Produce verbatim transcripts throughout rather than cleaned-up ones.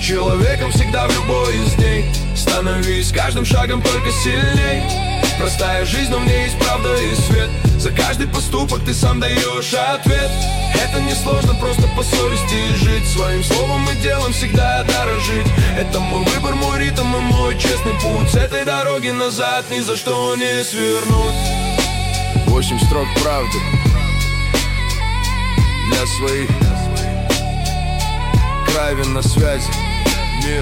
человеком всегда в любой из дней. Становись каждым шагом только сильней. Простая жизнь, но в ней есть правда и свет. За каждый поступок ты сам даешь ответ. Это не сложно, просто по совести жить. Своим словом и делом всегда дорожить. Это мой выбор, мой ритм и мой честный путь. С этой дороги назад ни за что не свернуть. Восемь строк правды для своих. Кравин на связи. Мир.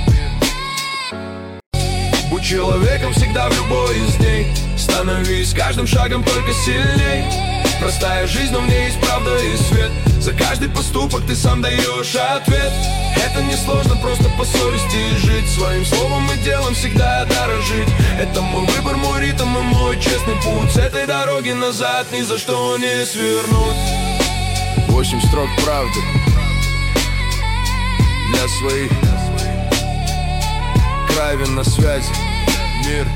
Будь человеком всегда в любой из дней. Становись каждым шагом только сильней. Простая жизнь, но в ней есть правда и свет. За каждый поступок ты сам даешь ответ. Это не сложно, просто по совести жить. Своим словом и делом всегда дорожить. Это мой выбор, мой ритм и мой честный путь. С этой дороги назад ни за что не свернуть. Восемь строк правды для своих. Кравин на связи. Мир.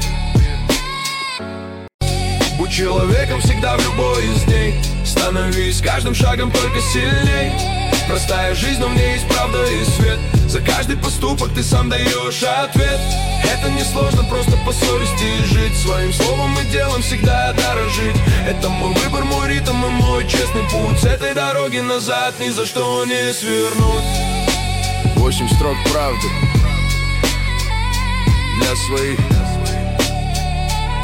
Будь человеком всегда в любой из дней. Становись каждым шагом только сильней. Простая жизнь, но в ней есть правда и свет. За каждый поступок ты сам даешь ответ. Это не сложно, просто по совести жить. Своим словом и делом всегда дорожить. Это мой выбор, мой ритм и мой честный путь. С этой дороги назад ни за что не свернуть. Восемь строк правды для своих.